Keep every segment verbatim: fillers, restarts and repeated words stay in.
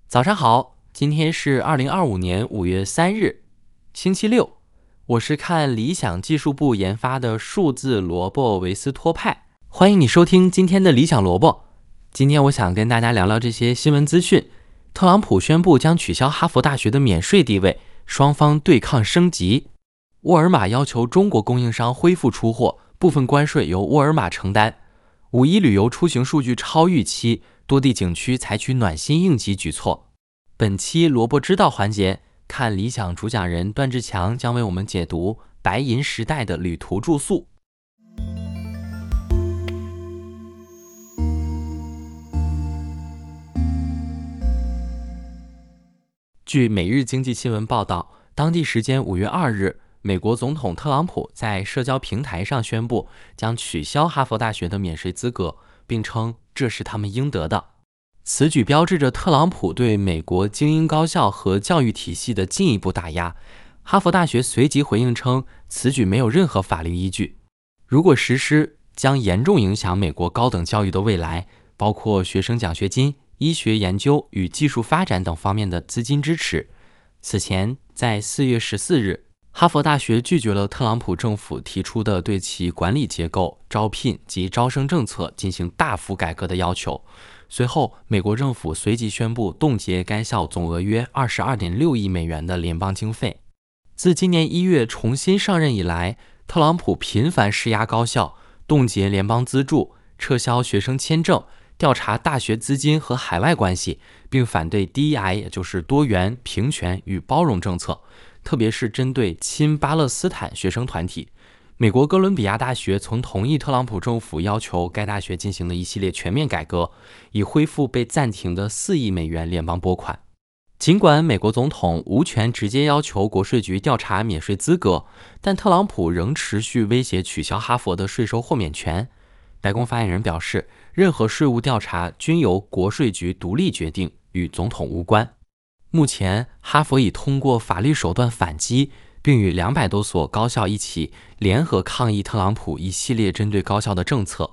早上好，今天是二零二五年五月三日，星期六。我是看理想技术部研发的数字萝卜维斯托派，欢迎你收听今天的理想萝卜。今天我想跟大家聊聊这些新闻资讯。特朗普宣布将取消哈佛大学的免税地位，双方对抗升级。沃尔玛要求中国供应商恢复出货，部分关税由沃尔玛承担。五一旅游出行数据超预期，多地景区采取暖心应急举措。本期萝卜知道环节，看理想主讲人段志强将为我们解读白银时代的旅途住宿。据每日经济新闻报道，当地时间五月二日，美国总统特朗普在社交平台上宣布将取消哈佛大学的免税资格，并称这是他们应得的。此举标志着特朗普对美国精英高校和教育体系的进一步打压。哈佛大学随即回应称，此举没有任何法律依据，如果实施，将严重影响美国高等教育的未来，包括学生奖学金、医学研究与技术发展等方面的资金支持。此前，在四月十四日，哈佛大学拒绝了特朗普政府提出的对其管理结构、招聘及招生政策进行大幅改革的要求。随后，美国政府随即宣布冻结该校总额约 二十二点六亿美元的联邦经费。自今年一月重新上任以来，特朗普频繁施压高校，冻结联邦资助，撤销学生签证，调查大学资金和海外关系，并反对 D E I， 也就是多元、平权与包容政策，特别是针对亲巴勒斯坦学生团体。美国哥伦比亚大学曾同意特朗普政府要求该大学进行的一系列全面改革，以恢复被暂停的四亿美元联邦拨款。尽管美国总统无权直接要求国税局调查免税资格，但特朗普仍持续威胁取消哈佛的税收豁免权。白宫发言人表示，任何税务调查均由国税局独立决定，与总统无关。目前，哈佛已通过法律手段反击，并与两百多所高校一起联合抗议特朗普一系列针对高校的政策。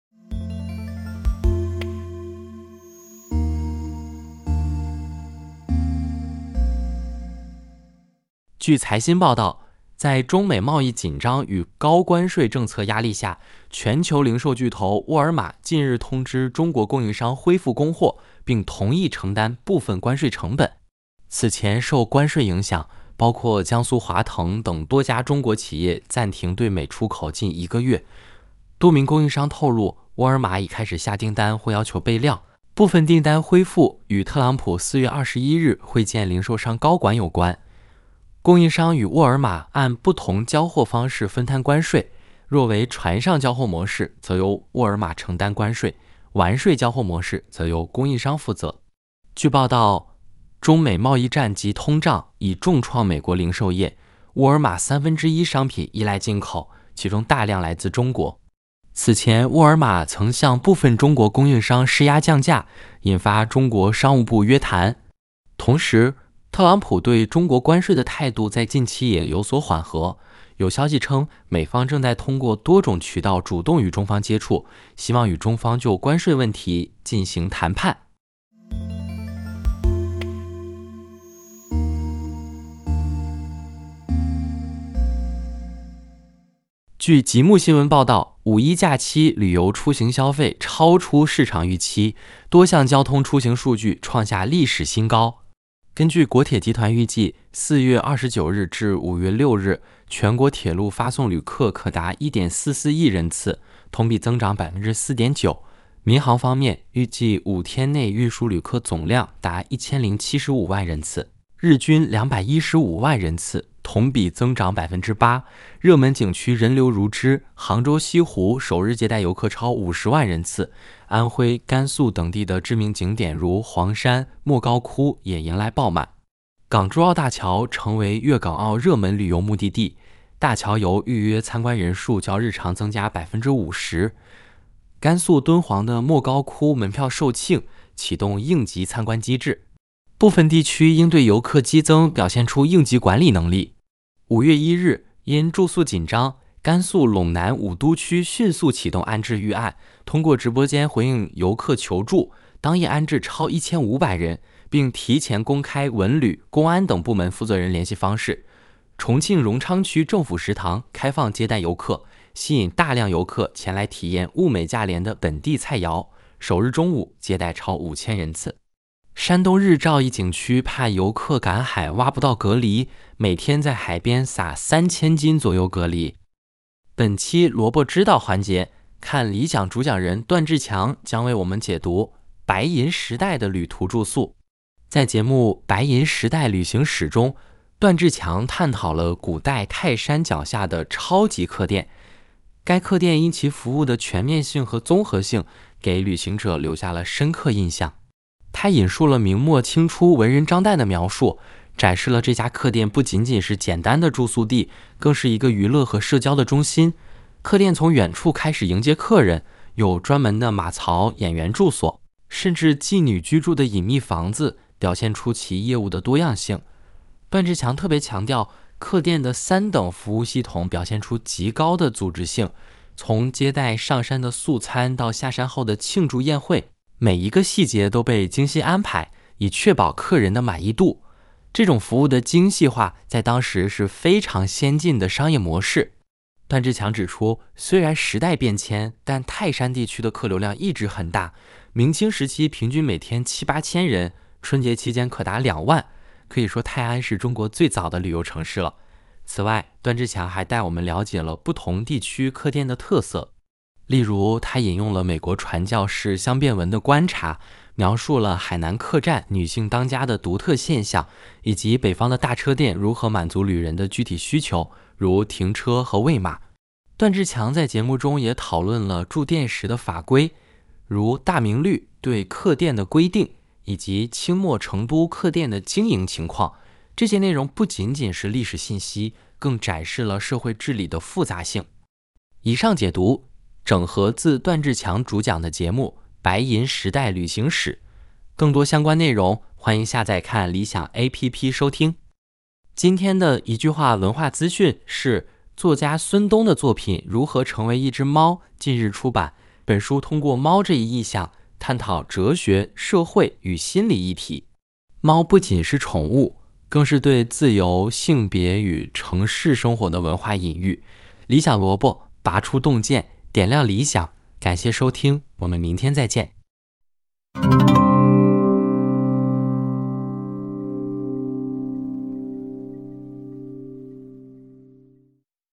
据财新报道，在中美贸易紧张与高关税政策压力下，全球零售巨头沃尔玛近日通知中国供应商恢复供货，并同意承担部分关税成本。此前受关税影响，包括江苏华腾等多家中国企业暂停对美出口近一个月。多名供应商透露，沃尔玛已开始下订单或要求备料。部分订单恢复与特朗普四月二十一日会见零售商高管有关。供应商与沃尔玛按不同交货方式分摊关税，若为船上交货模式，则由沃尔玛承担关税；完税交货模式则由供应商负责。据报道，中美贸易战及通胀已重创美国零售业，沃尔玛三分之一商品依赖进口，其中大量来自中国。此前，沃尔玛曾向部分中国供应商施压降价，引发中国商务部约谈。同时，特朗普对中国关税的态度在近期也有所缓和。有消息称，美方正在通过多种渠道主动与中方接触，希望与中方就关税问题进行谈判。据极目新闻报道，五一假期旅游出行消费超出市场预期，多项交通出行数据创下历史新高。根据国铁集团预计，四月二十九日至五月六日，全国铁路发送旅客可达 一点四四亿人次，同比增长 百分之四点九。民航方面，预计五天内运输旅客总量达一千零七十五万人次，日均两百一十五万人次，同比增长 百分之八。热门景区人流如织，杭州西湖首日接待游客超五十万人次，安徽、甘肃等地的知名景点如黄山、莫高窟也迎来爆满。港珠澳大桥成为粤港澳热门旅游目的地，大桥游预约参观人数较日常增加 百分之五十。甘肃敦煌的莫高窟门票售罄，启动应急参观机制。部分地区应对游客激增表现出应急管理能力。五月一日，因住宿紧张，甘肃陇南武都区迅速启动安置预案，通过直播间回应游客求助， 当夜安置超一千五百人，并提前公开文旅、公安等部门负责人联系方式。重庆荣昌区政府食堂开放接待游客，吸引大量游客前来体验物美价廉的本地菜肴，首日中午接待超五千人次。山东日照一景区怕游客赶海挖不到蛤蜊，每天在海边撒三千斤左右蛤蜊。本期萝卜知道环节，看理想主讲人段志强将为我们解读白银时代的旅途住宿。在节目《白银时代旅行史》中，段志强探讨了古代泰山脚下的超级客店。该客店因其服务的全面性和综合性，给旅行者留下了深刻印象。他引述了明末清初文人张岱的描述，展示了这家客店不仅仅是简单的住宿地，更是一个娱乐和社交的中心。客店从远处开始迎接客人，有专门的马槽、演员住所，甚至妓女居住的隐秘房子，表现出其业务的多样性。段志强特别强调，客店的三等服务系统表现出极高的组织性，从接待上山的素餐到下山后的庆祝宴会，每一个细节都被精心安排，以确保客人的满意度。这种服务的精细化在当时是非常先进的商业模式。段志强指出，虽然时代变迁，但泰山地区的客流量一直很大，明清时期平均每天七八千人，春节期间可达两万，可以说泰安是中国最早的旅游城市了。此外，段志强还带我们了解了不同地区客店的特色。例如，他引用了美国传教士香变文的观察，描述了海南客栈女性当家的独特现象，以及北方的大车店如何满足旅人的具体需求，如停车和喂马。段志强在节目中也讨论了住店时的法规，如大明律对客店的规定，以及清末成都客店的经营情况。这些内容不仅仅是历史信息，更展示了社会治理的复杂性。以上解读整合自段志强主讲的节目《白银时代旅行史》，更多相关内容欢迎下载看理想 A P P 收听。今天的一句话文化资讯是作家孙东的作品《如何成为一只猫》近日出版。本书通过猫这一意象，探讨哲学、社会与心理议题。猫不仅是宠物，更是对自由、性别与城市生活的文化隐喻。理想萝卜拔出洞见，点亮理想。感谢收听，我们明天再见。